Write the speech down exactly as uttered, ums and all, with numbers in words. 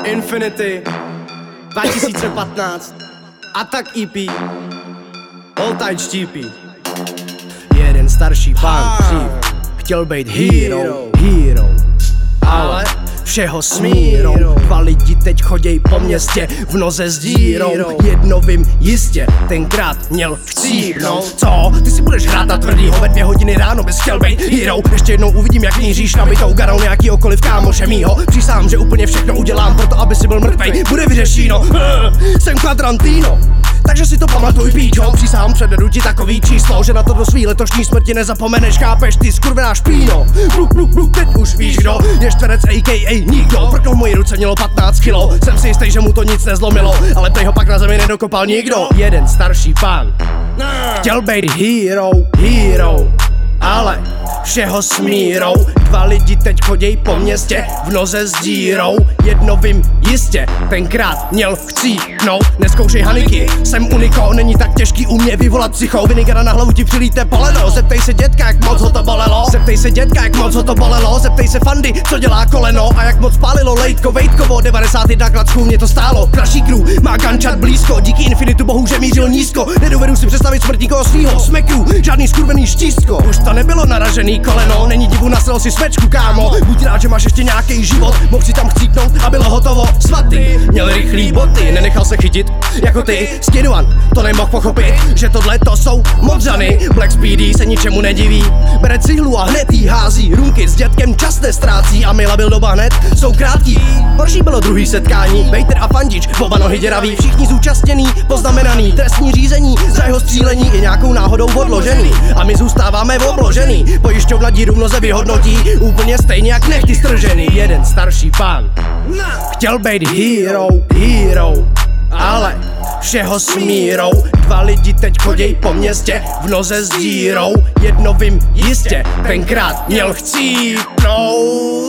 Infinity dva tisíce patnáct Attack E P Voltage štípí. Jeden starší pán dřív chtěl být hero, hero, ale všeho smírou. Dva lidi teď choděj po městě v noze s dírou. Jedno vím jistě, tenkrát měl chcípnout. Co? Ty si budeš hrát na tvrdýho ve dvě hodiny ráno, bys chtěl být hero. Ještě jednou uvidím, jak míříš nabitou garou nějakýhokoliv kámoše mýho. Přísám, že úplně všechno udělám proto, aby si byl mrtvej. Bude vyřešíno, jsem Quadrantino, takže si to pamatuj, píčo. Přísám, předvedu ti takový číslo, že na to do svý letošní smrti nezapomeneš, chápeš, ty skurvená špíno. Bluk, bluk, bluk, teď už víš kdo je čtverec a ká a nikdo. Proto v mojí ruce mělo patnáct kilo. Jsem si jistý, že mu to nic nezlomilo, ale prej ho pak na zemi nedokopal nikdo. Jeden starší pán chtěl být hero, hero, ale všeho smírou. Dva lidi teď choděj po městě v noze s dírou. Jedno vím jistě, tenkrát měl chcípnout. Neskoušej haniky, jsem uniko, není tak těžký u mě vyvolat psycho. Vinigara na hlavu ti přilíte poleno. Zeptej se dětka, jak moc ho to bolelo. Zeptej se dětka, jak moc ho to bolelo. Zeptej se Fandy, co dělá koleno a jak moc pálilo lejtko vejtkovo. devadesát jedna klacků mě to stálo. Naší crew má gunshot blízko, díky infinitu bohu, že mířil nízko. Nedovedu si představit smrt nikoho svýho. Jsme crew, žádný skurvený štístko. Už to nebylo naražený koleno, není divu, nasral si smečku, kámo. Buď rád, že máš ještě nějaký život, mohl si tam chcípnout a bylo hotovo. Svatý, měl rychlý boty, nenechal se chytit jako ty. Skid One to nemohl pochopit, že tohle to jsou modřany. Black Speedy se ničemu nediví, bere cihlu a hned jí hází. Runky s dětkem čas nestrácí a Mila byl doba hned, jsou krátký. Horší bylo druhý setkání, Vejter a Fandič, oba nohy děraví. Všichni zúčastněný, poznamenaný, trestní řízení za jeho střílení je nějakou náhodou odložený. A my zůstáváme obložený, pojišťovna díru v noze vyhodnotí úplně stejně jak nechty stržený. Jeden starší pán chtěl být hero, hero, ale všeho smírou. Dva lidi teď choděj po městě v noze s dírou. Jedno vím jistě, tenkrát měl chcípnout.